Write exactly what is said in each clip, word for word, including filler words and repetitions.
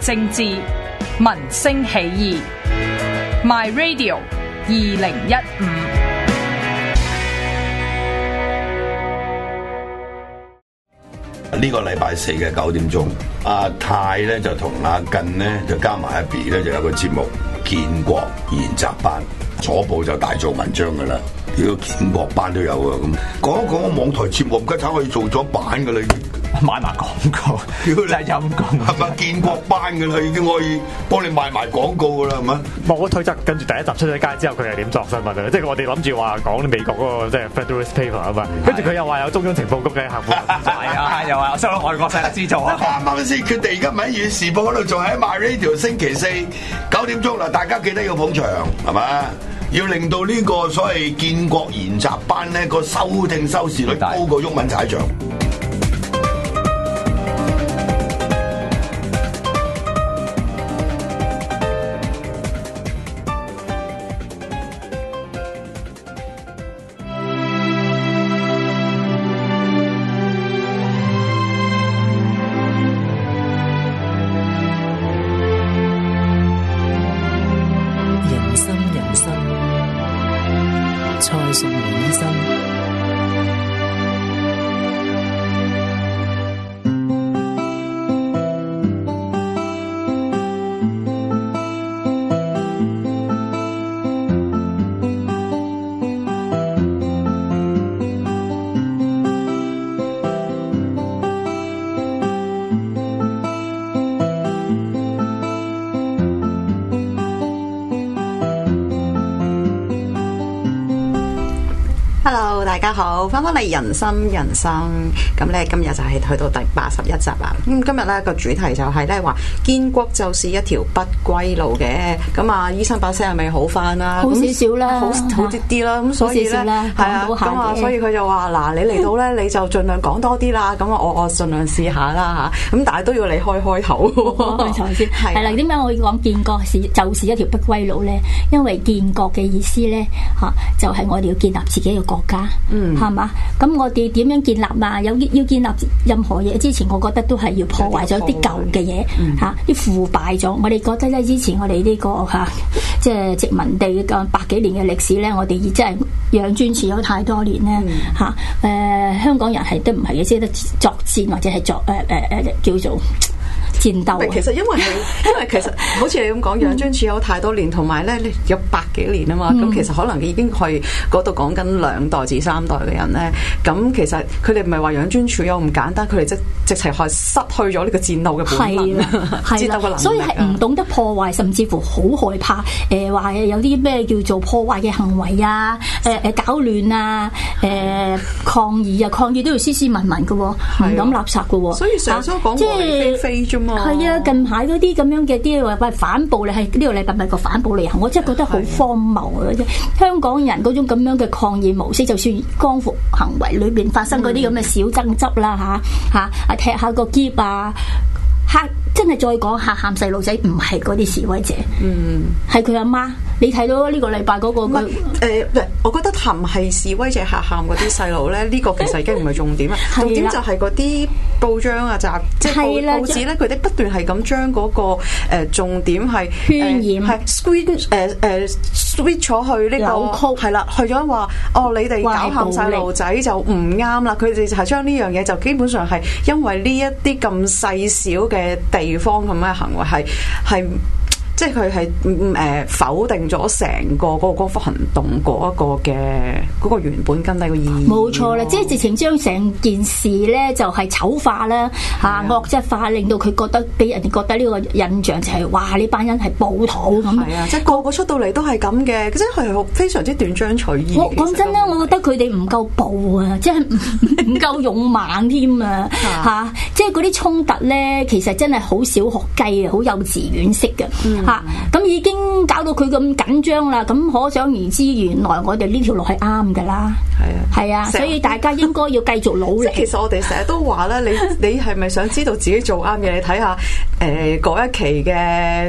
政治，民聲起義。My Radio 二零一五。 呢個禮拜四嘅九點鐘，阿泰咧就同阿近咧就加埋阿 B 咧就有個節目建國研習班，左部就大做文章噶啦，呢個建國班都有啊。咁講一講個網台節目，而家可以做咗版噶啦， 買埋廣告，真係陰功， 係咪建國班噶啦？已經可以幫你賣埋廣告噶啦，係咪？ 冇推測，跟住第一集出咗街之後，佢係點作新聞啊？即係我哋諗住話講美國嗰個即係 Federalist Paper 啊嘛，跟住佢又話有中央情報局嘅客戶，係啊，又話收到外國勢力資助啊！ 啱啱先決定，而家咪喺《粵時報》嗰度仲喺 My Radio， 星期四九點鐘啦，大家記得要捧場，係嘛？要令到呢個所謂建國研習班咧個收聽收視率高過毓民踩場。 Hello， 大家好，翻返嚟人心人生，咁咧今日就係去到第八十一集啦。咁今日咧個主題就係咧話建國就是一條不歸路嘅。咁啊，醫生把聲係咪好翻啦？ 好少少啦， 好好啲啲啦。咁所以咧係啊，咁啊，所以佢就話嗱，你嚟到咧你就盡量講多啲啦。咁啊，我我盡量試下啦嚇。咁但係都要你開開頭。 開頭先係啦。點解我要講建國是就是一條不歸路咧？因為建國嘅意思咧嚇，就係我哋要建立自己嘅國家，嗯，係嘛？咁我哋點樣建立啊？有要建立任何嘢之前，我覺得都係要破壞咗啲舊嘅嘢，嚇，啲腐敗咗。我哋覺得咧，之前我哋呢個嚇，即係殖民地嘅百幾年嘅歷史咧，我哋即係養尊處優太多年咧，嚇，誒香港人係都唔係嘅，識得作戰或者係作誒誒誒叫做戰鬥。 其實因為因為其實好似你咁講，養尊處優太多年，同埋咧有百幾年啊嘛，咁、嗯、其實可能已經去嗰度講緊兩代至三代嘅人咧，咁其實佢哋唔係話養尊處優咁簡單，佢哋即直情係失去咗呢個戰鬥嘅本能，戰鬥嘅能力， 所以係唔懂得破壞，甚至乎好害怕誒話、呃、有啲咩叫做破壞嘅行為啊，誒、呃、誒搞亂啊，誒、呃、抗議啊，抗議都要斯斯文文嘅喎，唔抌垃圾嘅喎， 所以成日都講和理非非啫嘛。 係啊，近排嗰啲咁樣嘅啲話喂反暴力，係呢個禮拜咪個反暴力行，我真係覺得好荒謬啊！香港人嗰種咁樣嘅抗議模式，就算光復行為裏邊發生嗰啲咁嘅小爭執啦嚇嚇啊，踢下個喼啊，嚇真係再講嚇喊細路仔，唔係嗰啲示威者，嗯，係佢阿媽。你睇到呢個禮拜嗰個佢誒，我覺得唔係示威者嚇喊嗰啲細路咧，呢個其實已經唔係重點啦。重點就係嗰啲報章啊，就即係報報紙咧，佢哋不斷係咁將嗰個誒重點係渲染， 係 switch 誒誒 switch 咗去呢個係啦，去咗話哦，你哋搞喊細路仔就唔啱啦。佢哋就係將呢樣嘢就基本上係因為呢一啲咁細小嘅地方咁嘅行為係係。即係佢係誒否定咗成個嗰個光復行動嗰一個嘅嗰個原本根底嘅意義。 冇錯啦，即係直情將成件事咧就係醜化啦嚇，惡質化，令到佢覺得俾人哋覺得呢個印象就係哇呢班人係暴徒咁。 係啊，即係個個出到嚟都係咁嘅，即係係非常之斷章取義。 我講真啦，我覺得佢哋唔夠暴啊，即係唔夠勇猛添啊嚇！即係嗰啲衝突咧，其實真係好小學雞啊，好幼稚園式嘅。嚇！咁、啊、已經搞到佢咁緊張啦，咁可想而知，原來我哋呢條路係啱㗎啦。係啊，係啊，所以大家應該要繼續努力。 其實我哋成日都話咧，你你係咪想知道自己做啱嘅？你睇下誒嗰一期嘅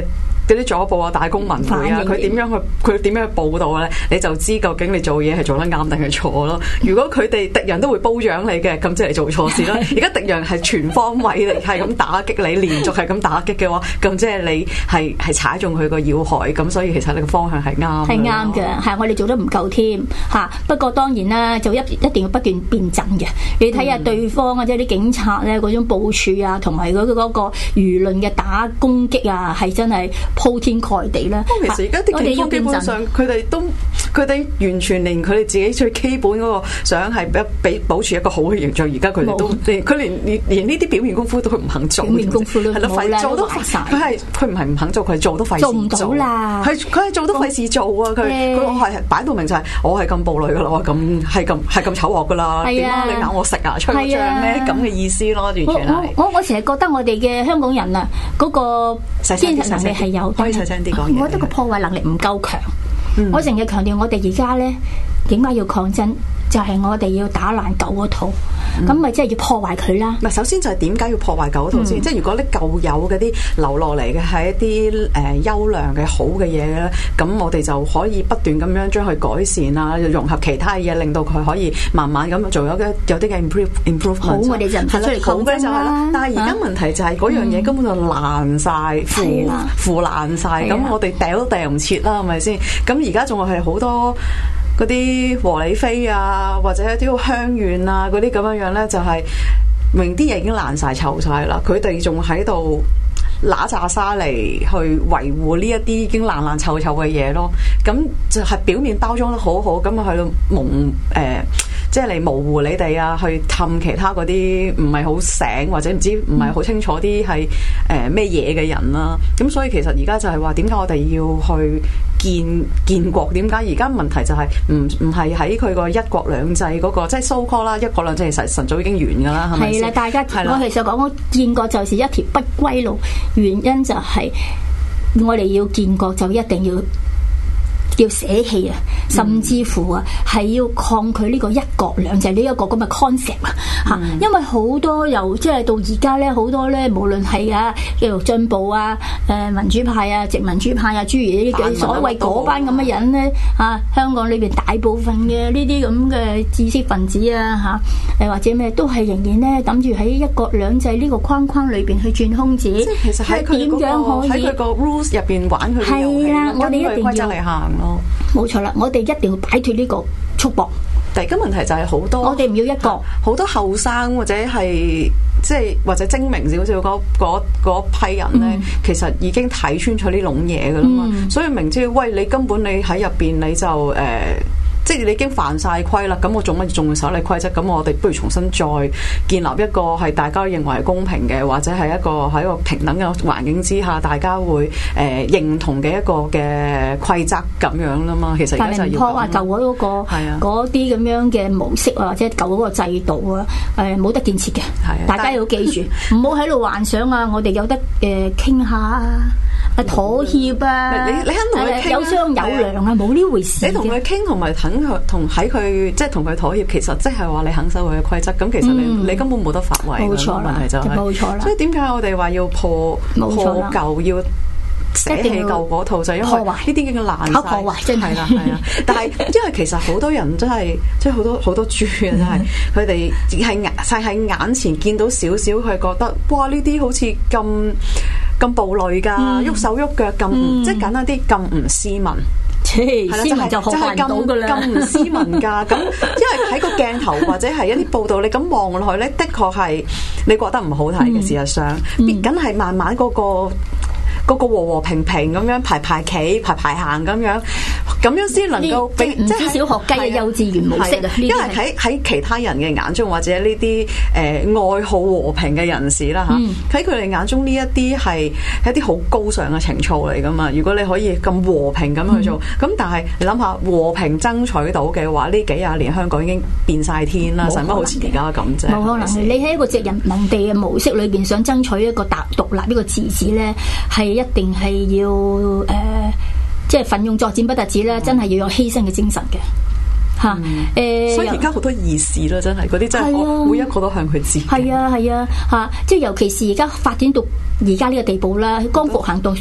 嗰啲左報啊、大公文匯啊，佢點樣去佢點樣去報導咧，你就知究竟你做嘢係做得啱定係錯咯。如果佢哋敵人都會褒獎你嘅，咁即係做錯事啦。而家敵人係全方位嚟，係咁打擊你，連續係咁打擊嘅話，咁即係你係係踩中佢個要害，咁所以其實你個方向係啱。 係啱嘅，係我哋做得唔夠添嚇。不過當然啦，就一一定要不斷變陣嘅。你睇下對方啊，即係啲警察咧嗰種部署啊，同埋嗰嗰個輿論嘅打攻擊啊，係真係鋪天蓋地啦。 其實而家啲警方基本上佢哋都佢哋完全連佢哋自己最基本嗰個想係俾保持一個好嘅形象，而家佢哋都連佢連連連呢啲表面功夫都唔肯做。表面功夫都冇啦，做都費事。佢係佢唔係唔肯做，佢係做都費事做。做唔到啦。係佢係做都費事做啊！佢佢我係擺到明就係我係咁暴戾噶啦，我咁係咁係咁醜惡噶啦。點解你咬我食啊？吹我脹咩咁嘅意思咯？完全係。我我成日覺得我哋嘅香港人啊，嗰個堅持能力係有， 可以細聲啲講嘢。 我覺得個破壞能力唔夠強。嗯、我成日強調我哋而家咧點解要抗爭？就係、是、我哋要打爛舊嗰套，咁咪即係要破壞佢啦。 嗱，首先就係點解要破壞舊嗰套先？嗯、即係如果啲舊有嗰啲留落嚟嘅係一啲誒優良嘅好嘅嘢咧，咁我哋就可以不斷咁樣將佢改善啊，融合其他嘢，令到佢可以慢慢咁做有嘅有啲嘅 improve improvement。 好，我哋就唔出嚟抗爭啦。 但係而家問題就係嗰樣嘢根本就爛晒、腐腐爛晒，咁我哋掉都掉唔切啦，係咪先？咁而家仲係好多。嗰啲和理非啊，或者一啲香苑啊，嗰啲咁樣樣咧，就係、是、明啲嘢已經爛晒、臭晒啦。佢哋仲喺度揦炸沙嚟去維護呢一啲已經爛爛臭臭嘅嘢咯。咁就係表面包裝得好好，咁啊去到蒙誒。呃即係嚟模糊你哋啊，去氹其他嗰啲唔係好醒或者唔知唔係好清楚啲係誒咩嘢嘅人啦。咁所以其實而家就係話點解我哋要去建建國？點解而家問題就係唔唔係喺佢個一國兩制嗰、嗰個即係 so call 啦，一國兩制其實晨早已經完㗎啦，係咪先？係啦，大家的我其實講建國就是一條不歸路，原因就係我哋要建國就一定要。要捨棄啊，甚至乎啊，係要抗拒呢個一國兩制呢一個咁嘅 concept 啊，嚇、嗯！因為好多由即係到而家咧，好多咧，無論係啊，叫做進步啊、誒民主派啊、殖民主派啊，諸如呢啲所謂嗰班咁嘅人咧，啊，香港裏邊大部分嘅呢啲咁嘅知識分子啊，嚇，誒或者咩都係仍然咧諗住喺一國兩制呢個框框裏邊去轉空子，即係其實喺佢點樣可以喺佢個 rules 入邊玩佢嘅遊戲，跟佢規則嚟行咯。冇錯啦，我哋一定要擺脫呢個束縛。但係而家問題就係好多，我哋唔要一個好多後生或者係即係或者精明少少嗰批人咧，嗯、其實已經睇穿咗呢種嘢噶啦嘛。嗯、所以明知喂你根本你喺入邊你就誒。呃即係你已經犯晒規啦，咁我做乜仲要守你規則？咁我哋不如重新再建立一個係大家認為係公平嘅，或者係一個喺一個平等嘅環境之下，大家會誒、呃、認同嘅一個嘅規則咁樣啦嘛。其實而家就要破壞舊嗰、嗰個嗰啲咁樣嘅模式啊，或者舊嗰個制度啊，誒、呃、冇得建設嘅。係，大家要記住，唔好喺度幻想啊！我哋有得誒傾、呃、下啊。妥協啊！你你肯同佢傾有商有量啊，冇呢回事。你同佢傾同埋肯佢同喺佢即係同佢妥協，其實即係話你肯守佢嘅規則。咁其實你、嗯、你根本冇得發揮。冇錯啦，問題就係冇錯啦。所以點解我哋話要破破舊要捨棄舊嗰套，就係因為呢啲已經爛晒。破壞真係啦，係啊！但係因為其實好多人真係即係好多好多豬啊！真係佢哋係眼係喺眼前見到少少，佢覺得哇呢啲好似咁。咁暴戾噶，喐、嗯、手喐腳咁，嗯、即係簡單啲咁唔斯文，係啦，斯文就好難到噶啦，咁唔斯文噶。咁因為喺個鏡頭或者係一啲報道，你咁望落去咧，的確係你覺得唔好睇嘅。事實上，必緊係慢慢嗰、嗰個。嗰個和和平平咁樣排排企排排行咁樣，咁樣先能夠俾即係小學雞嘅幼稚園模式啊！因為喺喺其他人嘅眼中，或者呢啲誒愛好和平嘅人士啦嚇，喺佢哋眼中呢一啲係一啲好高尚嘅情操嚟噶嘛。如果你可以咁和平咁去做，咁、嗯、但係你諗下和平爭取到嘅話，呢幾廿年香港已經變晒天啦，使乜好似而家咁啫？冇可能，是你喺一個殖人民地嘅模式裏邊想爭取一個獨獨立呢個自治咧，係。一定係要誒、呃，即係奮勇作戰不特止啦，嗯、真係要有犧牲嘅精神嘅嚇誒。所以而家好多義士啦，真係嗰啲真係、啊、每一個都向佢致敬。係啊係啊嚇！即係尤其是而家發展到而家呢個地步啦，光復行動出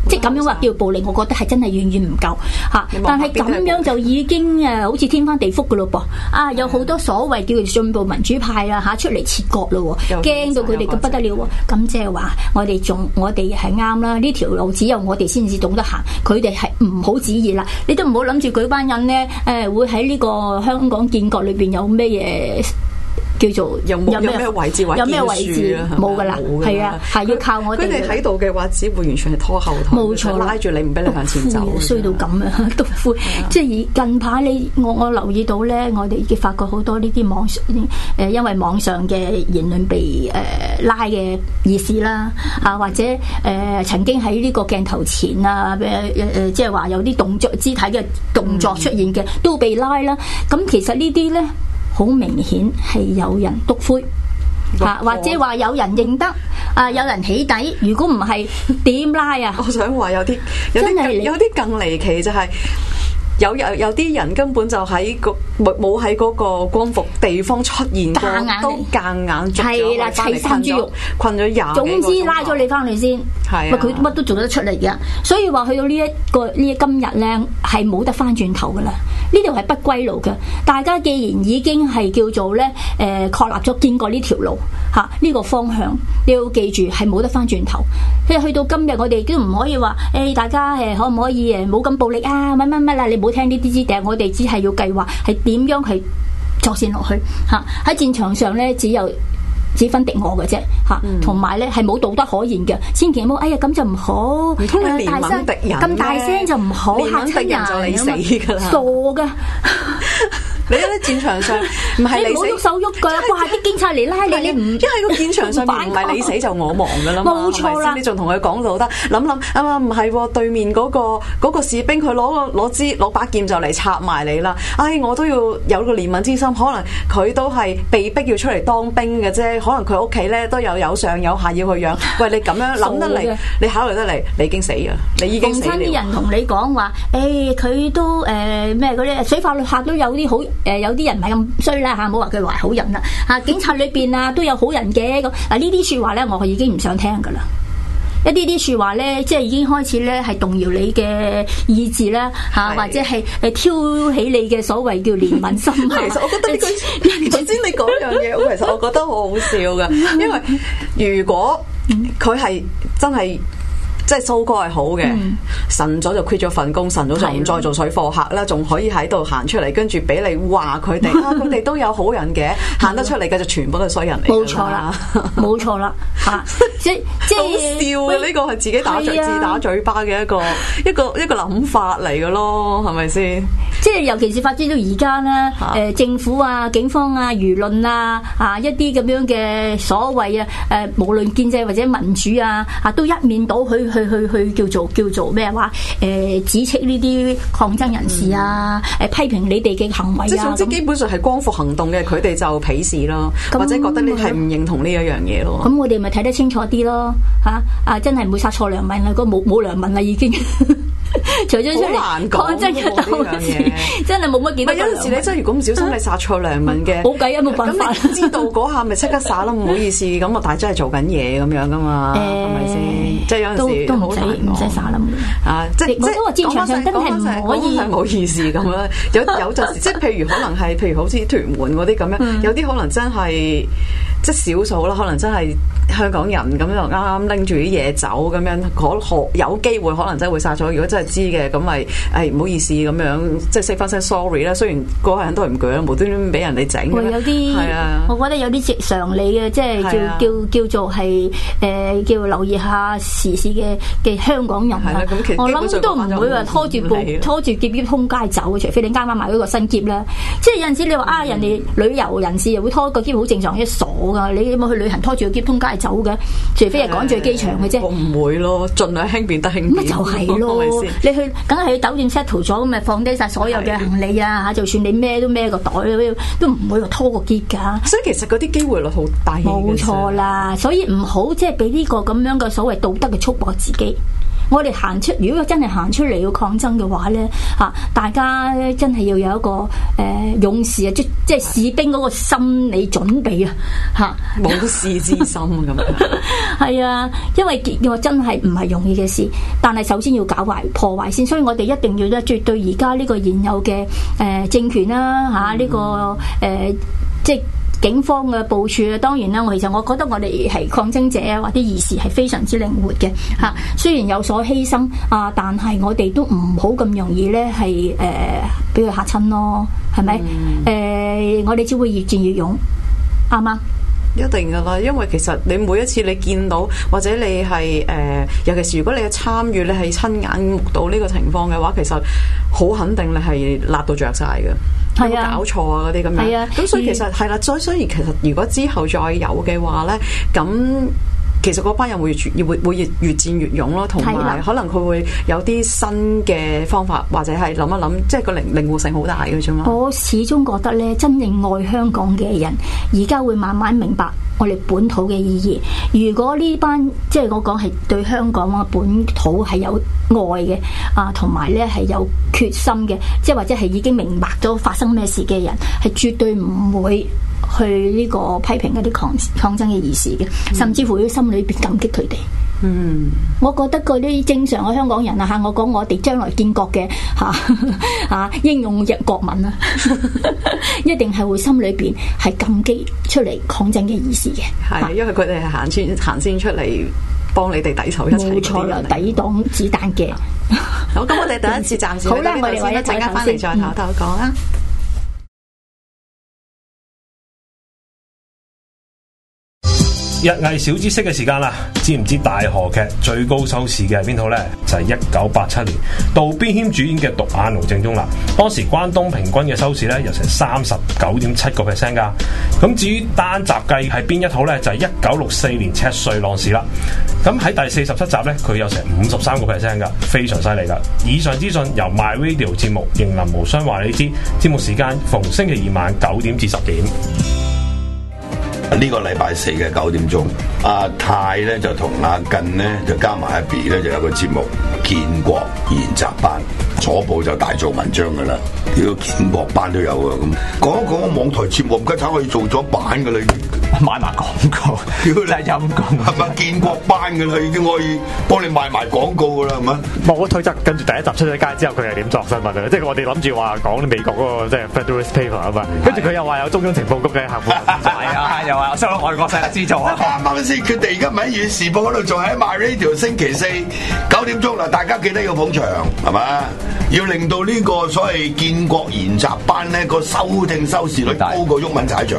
即係咁樣話叫暴力，我覺得係真係遠遠唔夠嚇。但係咁樣就已經誒好似天翻地覆㗎咯噃。啊，有好多所謂叫做進步民主派啊嚇出嚟切割咯，驚到佢哋咁不得了喎。咁即係話我哋仲我哋係啱啦，呢條路只有我哋先至懂得行，佢哋係唔好旨意啦。你都唔好諗住佢班人咧誒會喺呢個香港建國裏邊有咩嘢？叫做有冇有咩位置有咩位置冇噶啦，係啊，係要靠我哋。 佢哋喺度嘅話，只會完全係拖後腿， 冇錯， 拉住你唔俾你向前走， 衰到咁啊！篤灰，即係近排你我我留意到咧，我哋已經發覺好多呢啲網上誒，因為網上嘅言論被誒拉嘅意思啦，啊或者誒曾經喺呢個鏡頭前啊誒誒，即係話有啲動作肢體嘅動作出現嘅都被拉啦。咁其實呢啲咧。好明顯係有人篤灰啊，或者話有人認得啊，有人起底。如果唔係點拉啊？ 我想話有啲有啲有啲更離奇就係、是。有有有啲人根本就喺個冇冇喺嗰個光復地方出現過，都夾硬捉咗佢翻嚟困咗，困咗廿。 總之拉咗你翻嚟先，係佢乜都做得出嚟嘅。所以話去到呢、這、一個呢今日咧，係冇得翻轉頭噶啦。呢條係不歸路嘅。大家既然已經係叫做咧誒確立咗見過呢條路嚇呢、啊這個方向，你要記住係冇得翻轉頭。即係去到今日，我哋都唔可以話誒、欸、大家誒可唔可以誒冇咁暴力啊？乜乜乜啦，你唔好聽呢啲支笛，我哋只係要計劃係點樣去作戰落去嚇。喺戰場上咧，只有只分敵我嘅啫嚇，同埋咧係冇道德可言嘅，千祈唔好哎呀咁就唔好， 唔通你連揾敵人咁大聲就唔好嚇親人， 就你死㗎啦， 傻㗎！ 你喺戰場上唔係你死，冇喐手喐腳，哇！啲警察嚟拉你，你唔一喺個戰場上面唔係你死就我亡噶啦嘛， 冇錯啦。 你仲同佢講道德，諗諗啊嘛唔係，對面嗰個嗰個士兵佢攞個攞支攞把劍就嚟插埋你啦。唉，我都要有個憐憫之心，可能佢都係被逼要出嚟當兵嘅啫，可能佢屋企咧都有有上有下要去養。喂，你咁樣諗得嚟，你考慮得嚟，你已經死啊！你已經死了。 共產啲人同你講話，誒佢都誒咩嗰啲水法律下都有啲好。誒、呃、有啲人唔係咁衰啦嚇，唔好話佢壞好人啦嚇、啊，警察裏邊啊都有好人嘅咁。嗱呢啲説話咧，我已經唔想聽噶啦。一啲啲説話咧，即係已經開始咧係動搖你嘅意志啦嚇，啊、或者係誒挑起你嘅所謂叫憐憫心。 其實我覺得呢句頭先你講樣嘢，我其實我覺得好好笑噶，因為如果佢係真係。即係蘇哥係好嘅，嗯、晨早就 quit 咗份工，晨早就唔再做水貨客啦，仲可以喺度行出嚟，跟住俾你話佢哋啊，佢哋都有好人嘅，行得出嚟嘅就全部都係衰人嚟。 冇錯啦，冇錯啦，嚇！即即好笑嘅呢個係自己打嘴、啊、自打嘴巴嘅一個一個一個諗法嚟嘅咯，係咪先？ 即係尤其是發展到而家咧，誒、呃、政府啊、警方啊、輿論啊，啊一啲咁樣嘅所謂啊，誒、呃、無論建制或者民主啊，啊都一面倒去。去去去叫做叫做咩話？誒、呃、指斥呢啲抗爭人士啊，誒、嗯、批評你哋嘅行為啊。 即係總之基本上係光復行動嘅，佢哋就鄙視咯，嗯、或者覺得你係唔認同呢一樣嘢咯。 咁我哋咪睇得清楚啲咯，嚇啊，啊！真係唔會殺錯良民啦，個冇冇良民啦已經。除咗出嚟抗爭嘅鬥士，真係冇乜幾多。 有陣時你真係如果唔小心你殺錯良民嘅， 冇計啊，冇辦法。 咁你知道嗰下咪即刻殺啦，唔好意思。咁我但係真係做緊嘢咁樣噶嘛，係咪先？即係有陣時都唔使唔使殺啦。啊，即係我都話戰場上真係唔可以， 唔好意思咁樣。有有陣時即係譬如可能係譬如好似屯門嗰啲咁樣，有啲可能真係即係少數啦，可能真係香港人咁就啱啱拎住啲嘢走咁樣，可有機會可能真係會殺咗。如果真係知嘅咁咪誒唔好意思咁樣，即係 say 翻聲 sorry 啦。雖然嗰個人都係唔鋸，無端端俾人哋整。 有啲係啊，我覺得有啲直常理嘅，即係叫叫叫做係誒叫留意下時事嘅嘅香港人啊。我諗都唔會話拖住部拖住喼喼通街走嘅，除非你啱啱買嗰個新喼啦。即係有陣時你話啊，人哋旅遊人士又會拖個喼好正常，一傻噶。你有冇去旅行拖住個喼通街走嘅？除非係趕住去機場嘅啫。 我唔會咯，盡量輕便得輕便。 咁就係咯，你去梗係去酒店 settle 咗，咁咪放低晒所有嘅行李啊嚇！就算你孭都孭個袋，都唔會話拖個喼㗎。 所以其實嗰啲機會率好低。 冇錯啦，所以唔好即係俾呢個咁樣嘅所謂道德嘅束縛自己。 我哋行出，如果真係行出嚟要抗爭嘅話咧，嚇大家真係要有一個誒、呃、勇士啊，即即係士兵嗰個心理準備啊，嚇冇事之心咁。 係啊，因為我真係唔係容易嘅事，但係首先要搞壞破壞先，所以我哋一定要咧，絕對而家呢個現有嘅誒、呃、政權啦嚇，呢、啊這個誒、呃、即係。警方嘅部署啊，當然啦，我其實我覺得我哋係抗爭者啊，或者義士係非常之靈活嘅嚇。雖然有所犧牲啊，但係我哋都唔好咁容易咧，係誒俾佢嚇親咯，係咪？誒、嗯呃，我哋只會越戰越勇，啱嗎？ 一定噶啦，因為其實你每一次你見到或者你係誒、呃，尤其是如果你嘅參與，你係親眼目睹呢個情況嘅話，其實好肯定你係辣到着晒嘅。係啊，搞錯啊嗰啲咁樣。係啊，咁所以其實係啦，所以所以其實如果之後再有嘅話咧，咁其實嗰班人會越會會越越戰越勇咯，同埋可能佢會有啲新嘅方法，或者係諗一諗，即係個靈靈活性好大嘅啫嘛。 我始終覺得咧，真正愛香港嘅人，而家會慢慢明白我哋本土嘅意義。如果呢班即係我講係對香港啊本土係有愛嘅啊，同埋咧係有決心嘅，即係或者係已經明白咗發生咩事嘅人，係絕對唔會去呢個批評一啲抗抗爭嘅義士嘅，甚至乎喺心裏邊感激佢哋。嗯，我覺得嗰啲正常嘅香港人啊嚇，我講我哋將來建國嘅嚇嚇英勇嘅國民啊，一定係會心裏邊係感激出嚟抗爭嘅義士嘅。 係，因為佢哋係行先行先出嚟幫你哋抵手一齊。 冇錯啦，抵擋子彈嘅。 好，咁我哋第一次暫時好啦，我哋一陣間翻嚟再頭頭講啊。 日藝小知識嘅時間啦，知唔知大河劇最高收視嘅係邊套呢？就係一九八七年杜邊謙主演嘅《獨眼龍正宗》啦。當時關東平均嘅收視咧有成三十九點七個 percent 噶。咁至於單集計係邊一套呢？就係一九六四年《赤穗浪士》啦。咁喺第四十七集呢，佢有成五十三個 percent 噶，非常犀利噶。以上資訊由 My Radio 節目仍能無雙話你知，節目時間逢星期二晚九點至十點。 呢個禮拜四嘅九點鐘，阿泰咧就同阿近咧就加埋阿 B 咧就有個節目建國研習班，左部就大做文章噶啦，呢個建國班都有啊。咁講一講個網台節目，唔該，可以做咗版噶啦，已經買埋廣告，屌你陰公， 係咪建國班噶啦？已經可以幫你賣埋廣告噶啦，係咪？ 我推測跟住第一集出咗街之後，佢係點作新聞啊？即係我哋諗住話講美國嗰個即係 Federalist Paper 啊嘛，跟住佢又話有中央情報局嘅客戶，係啊，又話收外國勢力資助啊！ 啱啱先決定，而家咪喺《粵時報》嗰度做，喺 My Radio 星期四九點鐘啦，大家記得要捧場，係嘛？要令到呢個所謂建國研習班咧個收聽收視率高過毓民踩場。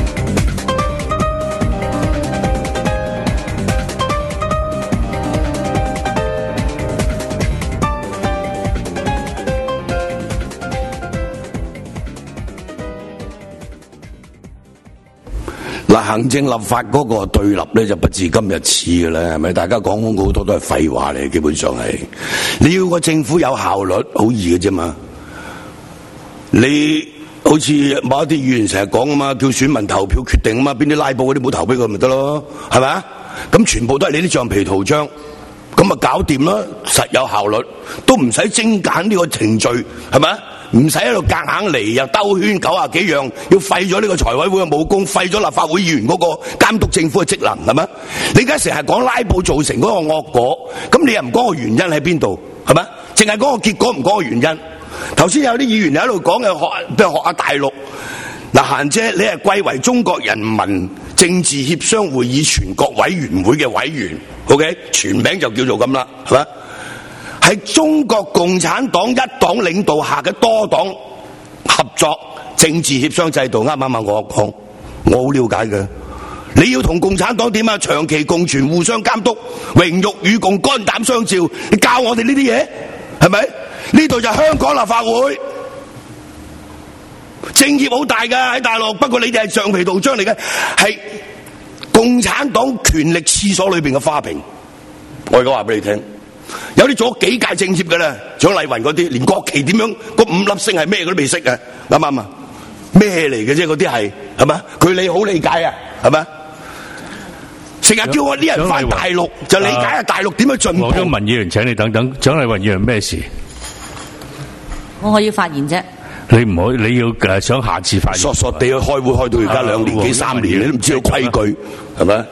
嗱，行政立法嗰個對立咧就不至今日似嘅啦，係咪？大家講好多都係廢話嚟，基本上係。你要個政府有效率，好易嘅啫嘛。你好似某一啲議員成日講啊嘛，叫選民投票決定啊嘛，邊啲拉布嗰啲冇投俾佢咪得咯，係咪啊？咁全部都係你啲橡皮圖章，咁咪搞掂啦，實有效率，都唔使精簡呢個程序，係咪啊？唔使喺度夾硬嚟又兜圈九啊幾樣，要廢咗呢個財委會嘅武功，廢咗立法會議員嗰個監督政府嘅職能，係咪？你而家成日講拉布造成嗰個惡果，咁你又唔講個原因喺邊度，係咪？淨係講個結果唔講個原因。頭先有啲議員喺度講嘅學，譬如學下大陸。嗱，嫻姐，你係貴為中國人民政治協商會議全國委員會嘅委員 ，OK， 全名就叫做咁啦，係咪？係中國共產黨一黨領導下嘅多黨合作政治協商制度，啱唔啱啊？我講，我好了解嘅。你要同共產黨點啊？長期共存，互相監督，榮辱與共，肝膽相照。你教我哋呢啲嘢，係咪？呢度就香港立法會，政協好大噶喺大陸，不過你哋係橡皮圖章嚟嘅，係共產黨權力廁所裏邊嘅花瓶。我而家話俾你聽。有啲做咗幾屆政協嘅咧，蔣麗芸嗰啲，連國旗點樣嗰五粒星係咩佢都未識嘅，啱唔啱啊？咩嚟嘅啫？嗰啲係係咪？佢你好理解啊？係咪？ 成日叫我啲人翻大陸，就理解下大陸點樣進步。 黃毓民議員請你等等，蔣麗芸議員咩事？ 我我要發言啫。 你唔好，你要誒想下次發言。 傻傻地去開會開到而家兩年幾三年，你都唔知道規矩，係咪？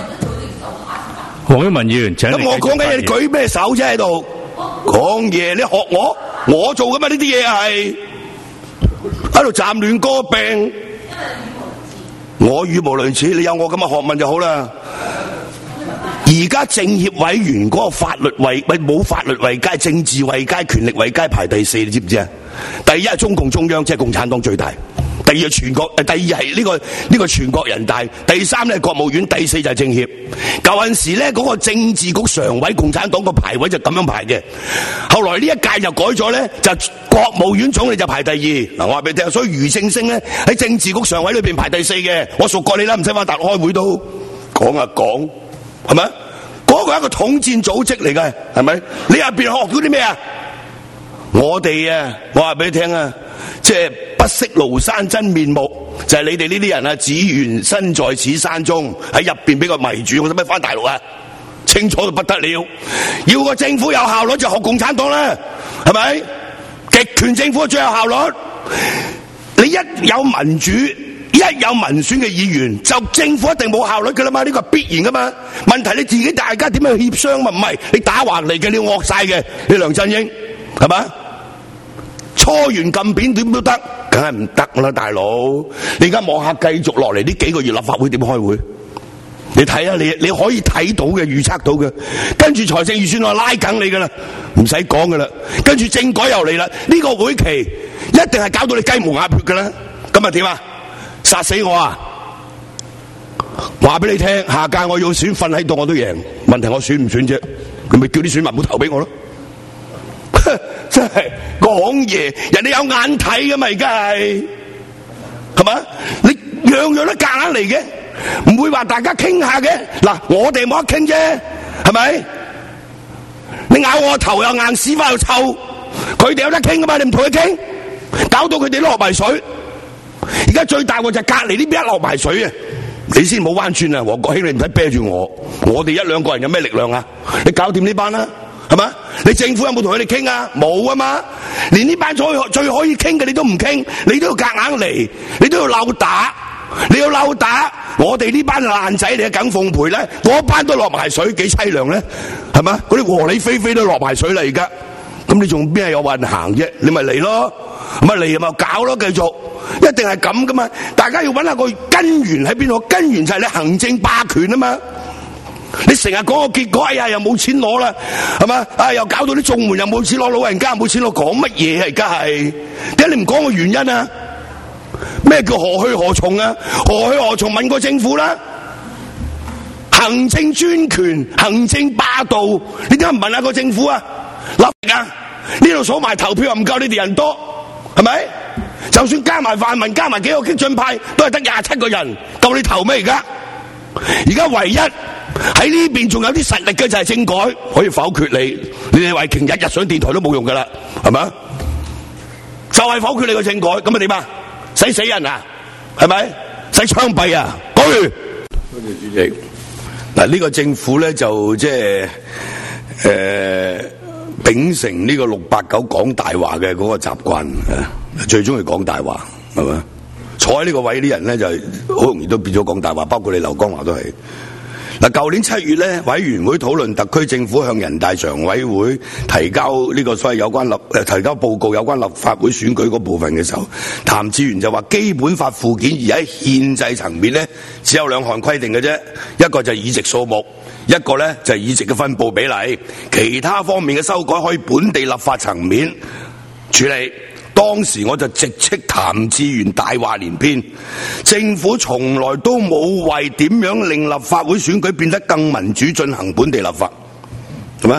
黃毓民議員請你。 咁我講緊嘢，你舉咩手啫喺度講嘢？你學我，我做噶嘛？呢啲嘢係喺度站亂歌病。我語無倫次，你有我咁嘅學問就好啦。而家政協委員嗰個法律位喂冇法律位階，政治位階、權力位階排第四，你知唔知啊？第一係中共中央，即係共產黨最大；第二係全國，誒，第二係呢個呢個全國人大；第三咧係國務院；第四就係政協。舊陣時咧嗰個政治局常委，共產黨個排位就咁樣排嘅。後來呢一屆就改咗咧，就國務院總理就排第二。嗱，我話俾你聽，所以俞正聲咧喺政治局常委裏邊排第四嘅。我熟過你啦，唔使翻大陸開會都講啊講。係咪？嗰個係一個統戰組織嚟嘅，係咪？你入邊學到啲咩啊？我哋啊，我話俾你聽啊，即係不識廬山真面目，就係、是、你哋呢啲人啊，只緣身在此山中，喺入邊俾佢迷住，我使乜翻大陸啊？清楚到不得了，要個政府有效率就學共產黨啦，係咪？極權政府最有效率，你一有民主。一有民選嘅議員，就政府一定冇效率噶啦嘛，呢個係必然噶嘛。問題你自己大家點樣協商嘛？唔係你打橫嚟嘅，你要惡晒嘅，你梁振英係嘛？搓圓撳扁點都得，梗係唔得啦，大佬！你而家望下繼續落嚟呢幾個月立法會點開會？你睇下，你你可以睇到嘅，預測到嘅，跟住財政預算案拉緊你噶啦，唔使講噶啦。跟住政改又嚟啦，呢個會期一定係搞到你雞毛鴨血噶啦。咁啊點啊？殺死我啊！話俾你聽，下屆我要選，瞓喺度我都贏。問題我選唔選啫？佢咪叫啲選民唔好投俾我咯？真係講嘢，人哋有眼睇噶嘛？而家係係嘛？你樣樣都夾硬嚟嘅，唔會話大家傾下嘅。嗱，我哋冇得傾啫，係咪？你咬我頭又硬，屎忽又臭，佢哋有得傾噶嘛？你唔同佢傾，搞到佢哋都落埋水。而家最大鑊就係隔籬呢邊一落埋水啊！你先冇彎轉啊，黃國興，你唔使啤住我，我哋一兩個人有咩力量啊？你搞掂呢班啦，係嘛？你政府有冇同佢哋傾啊？冇啊嘛！連呢班最最可以傾嘅你都唔傾，你都要夾硬嚟，你都要扭打，你要扭打，我哋呢班爛仔嚟嘅梗奉陪咧，嗰班都落埋水，幾凄涼咧？係嘛？嗰啲和理非非都落埋水啦，而家咁你仲邊係有運行啫？你咪嚟咯，咪嚟咪搞咯，繼續。一定係咁噶嘛？大家要揾下個根源喺邊度？根源就係你行政霸權啊嘛！你成日講個結果，哎呀又冇錢攞啦，係嘛？啊又搞到啲綜援又冇錢攞，老人家冇錢攞，講乜嘢啊？而家係點解你唔講個原因啊？咩叫何去何從啊？何去何從？問過政府啦！行政專權、行政霸道，你點解唔問下個政府啊？立啊！呢度數埋投票又唔夠你哋人多，係咪？就算加埋泛民，加埋幾個激進派，都係得廿七個人，夠你投咩？而家，而家唯一喺呢邊仲有啲實力嘅就係政改，可以否決你。你哋慧瓊日日上電台都冇用噶啦，係咪？就係、是、否決你個政改，咁啊點啊？使死人啊？係咪？使槍斃啊？講完。多謝主席。嗱，呢個政府咧就即係誒秉承呢個六八九講大話嘅嗰個習慣啊。最中意講大話，係嘛？坐喺呢個位啲人咧，就好容易都變咗講大話，包括你劉江華都係。嗱，舊年七月咧，委員會討論特區政府向人大常委會提交呢個所謂有關立誒提交報告有關立法會選舉嗰部分嘅時候，譚志源就話基本法附件而喺憲制層面咧，只有兩項規定嘅啫，一個就係議席數目，一個咧就係議席嘅分佈比例，其他方面嘅修改可以本地立法層面處理。當時我就直斥譚志源大話連篇，政府從來都冇為點樣令立法會選舉變得更民主進行本地立法，係咪？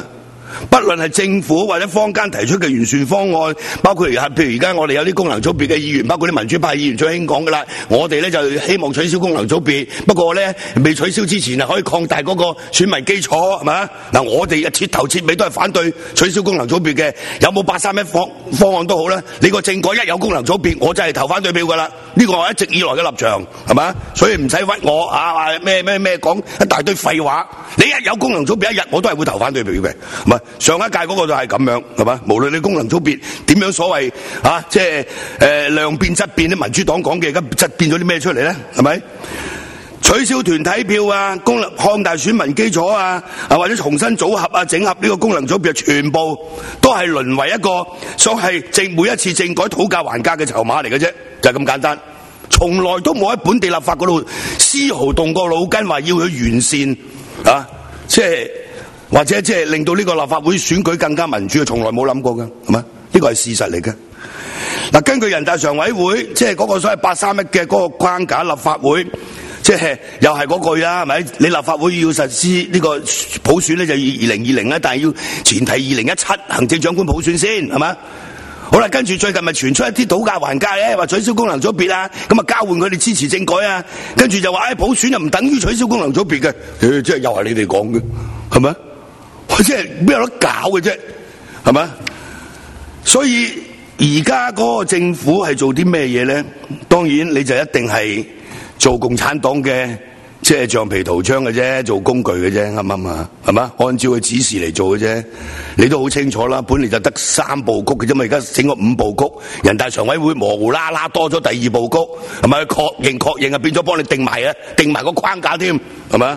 不論係政府或者坊間提出嘅完善方案，包括而家譬如而家我哋有啲功能組別嘅議員，包括啲民主派議員最興講噶啦，我哋咧就希望取消功能組別，不過咧未取消之前啊，可以擴大嗰個選民基礎係咪啊？嗱，我哋嘅徹頭徹尾都係反對取消功能組別嘅，有冇八三一方方案都好啦，你個政改一有功能組別，我就係投反對票噶啦，呢個係一直以來嘅立場係咪？所以唔使屈我啊，話咩咩咩講一大堆廢話，你一有功能組別一日，我都係會投反對票嘅，係咪？上一屆嗰個就係咁樣，係嘛？無論你功能組別點樣所謂啊，即係誒量變質變，啲民主黨講嘅而家質變咗啲咩出嚟咧？係咪？取消團體票啊，功能擴大選民基礎啊，啊或者重新組合啊，整合呢個功能組別，全部都係淪為一個所謂政每一次政改討價還價嘅籌碼嚟嘅啫，就係咁簡單。從來都冇喺本地立法嗰度絲毫動過腦筋，話要去完善啊，即係或者即係令到呢個立法會選舉更加民主，從來冇諗過㗎，係嘛？呢個係事實嚟嘅。嗱，根據人大常委會即係嗰個所謂八三一嘅嗰個框架，立法會即係又係嗰句啦，係咪？你立法會要實施呢個普選咧，就要二零二零啦，但係要前提二零一七行政長官普選先，係嘛？好啦，跟住最近咪傳出一啲討價還價咧，話取消功能組別啊，咁啊交換佢哋支持政改啊，跟住就話誒普選又唔等於取消功能組別嘅，誒即係又係你哋講嘅，係咪？即係邊有得搞嘅啫，係咪？所以而家嗰個政府係做啲咩嘢咧？當然你就一定係做共產黨嘅。即係橡皮圖章嘅啫，做工具嘅啫，啱唔啱啊？係嘛？按照佢指示嚟做嘅啫，你都好清楚啦。本嚟就得三部曲嘅啫嘛，而家整個五部曲，人大常委會模糊啦啦多咗第二部曲，係咪？確認確認啊，變咗幫你定埋啊，定埋個框架添，係咪？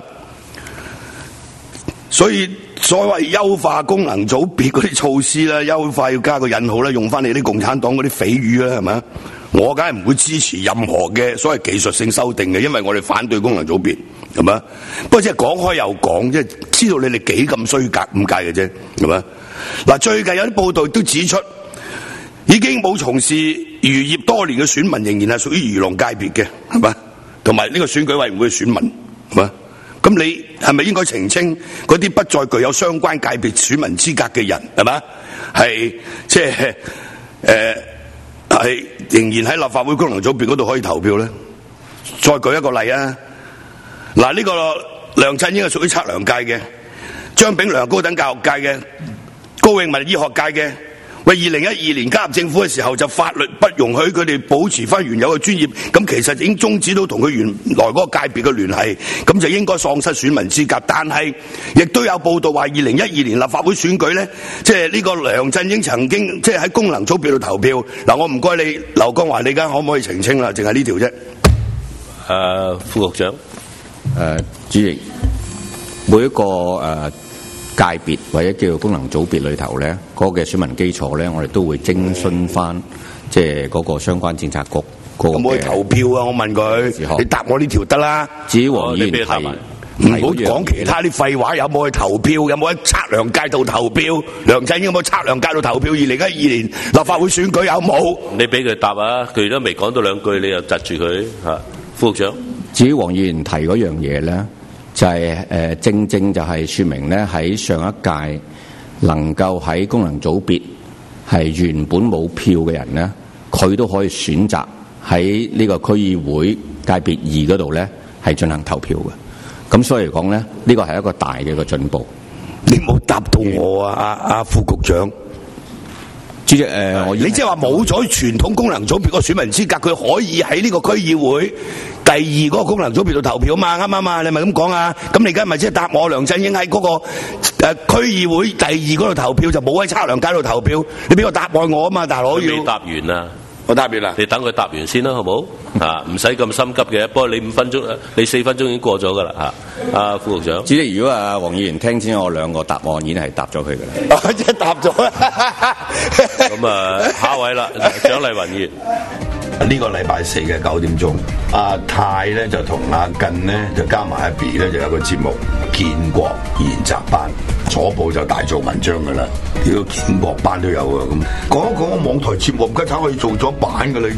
所以所謂優化功能組別嗰啲措施啦，優化要加個引號啦，用翻你啲共產黨嗰啲匪語啦，係咪？我梗係唔會支持任何嘅所謂技術性修訂嘅，因為我哋反對功能組別，係咪？不過即係講開又講，即係知道你哋幾咁衰格咁解嘅啫，係咪？嗱，最近有啲報道都指出，已經冇從事漁業多年嘅選民仍然係屬於漁農界別嘅，係咪？同埋呢個選舉委員會嘅選民，係咪？咁你係咪應該澄清嗰啲不再具有相關界別選民資格嘅人，係咪？係即係誒。呃係仍然喺立法會功能組別嗰度可以投票咧。再舉一個例啊，嗱，呢個梁振英係屬於測量界嘅，張炳良高等教育界嘅，高永文醫學界嘅。喂，二零一二年加入政府嘅時候就法律不容許佢哋保持翻原有嘅專業，咁其實已經終止到同佢原來嗰個界別嘅聯繫，咁就應該喪失選民資格。但係亦都有報道話，二零一二年立法會選舉咧，即係呢個梁振英曾經即係喺功能組別度投票。嗱，我唔該你劉江華，你而家可唔可以澄清啦？淨係呢條啫。 誒，副局長， 誒，主席，每一個誒界別或者叫做功能組別裏頭咧，嗰個嘅選民基礎咧，我哋都會徵詢翻，即係嗰個相關政策局嗰個嘅。有冇去投票啊？我問佢，你答我呢條得啦。至於黃議員提，唔好講其他啲廢話。有冇去投票？有冇喺測量界度投票？梁振英有冇測量界度投票？二零一二年立法會選舉有冇？ 你俾佢答啊！佢都未講到兩句，你又窒住佢嚇。副局長， 至於黃議員提嗰樣嘢咧。就係、是、誒、呃、正正就係説明咧，喺上一屆能夠喺功能組別係原本冇票嘅人咧，佢都可以選擇喺呢個區議會界別二嗰度咧係進行投票嘅。咁所以嚟講咧，呢、這個係一個大嘅一個進步。 你冇答到我啊，阿阿副局長。 主席誒，我你即係話冇咗傳統功能組別個選民資格，佢可以喺呢個區議會第二嗰個功能組別度投票嘛？啱唔啱啊？你咪咁講啊？咁你而家咪即係答我，梁振英喺嗰個誒區議會第二嗰度投票，就冇喺測量界度投票。你俾個答案我啊嘛，大佬要。 你答完啦。 我答完啦， 你等佢答完先啦，好冇？啊，唔使咁心急嘅。不過你五分鐘，你四分鐘已經過咗噶啦嚇。阿副局長， 主席，如果阿黃議員聽清我兩個答案，已經係答咗佢噶啦。 即係答咗啦。 咁啊，下一位啦，蔣麗芸議員。 呢個禮拜四嘅九點鐘，阿泰咧就同阿近咧就加埋阿 B 咧就有個節目建國研習班，左報就大做文章噶啦，呢個建國班都有啊咁。講一講個網台節目，家產可以做咗版噶啦。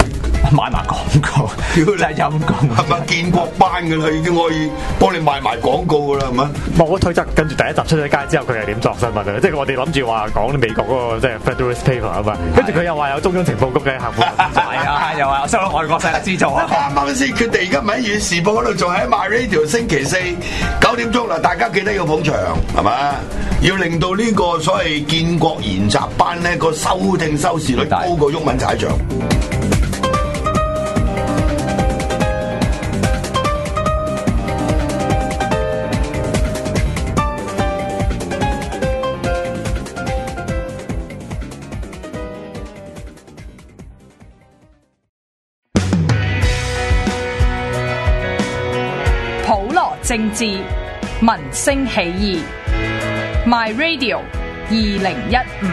買埋廣告，真係陰公。 係咪建國班㗎啦？已經可以幫你賣埋廣告㗎啦，係咪？ 冇推測，跟住第一集出咗街之後，佢係點作新聞啊？即係我哋諗住話講美國嗰個即係 Federalist Paper 啊嘛，跟住佢又話有中央情報局嘅客戶，係啊，又話收到外國勢力資助啊！ 啱啱先決定，而家咪喺《粵時報》嗰度，仲喺 My Radio 星期四九點鐘啦，大家記得要捧場，係嘛？要令到呢個所謂建國研習班咧個收聽收視率高過毓民踩場。 普羅政治，民聲起義。My Radio 二零一五。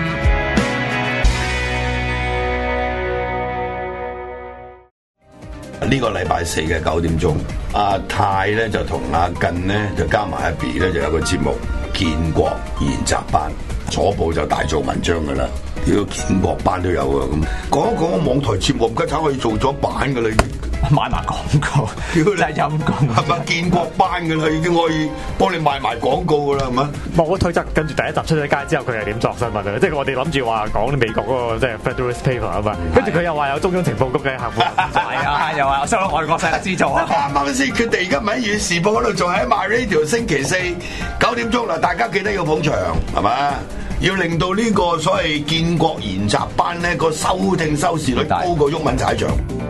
呢個禮拜四嘅九點鐘，阿泰咧就同阿近咧就加埋阿 B 咧就有個節目建國研習班，左報就大做文章噶啦，呢個建國班都有啊咁。講一講網台節目，家產可以做咗版噶啦。 買埋廣告，真係陰公。 係咪建國班㗎啦？已經可以幫你賣埋廣告㗎啦，係咪？ 冇推測，跟住第一集出咗街之後，佢係點作新聞啊？即係我哋諗住話講美國嗰個即係 Federalist Paper 啊嘛，跟住佢又話有中央情報局嘅客戶，係啊，又話收到外國勢力資助啊！ 啱啱先決定，而家咪喺《粵時報》嗰度，仲喺 My Radio 星期四九點鐘啦，大家記得要捧場，係嘛？要令到呢個所謂建國研習班咧個收聽收視率高過毓民踩場。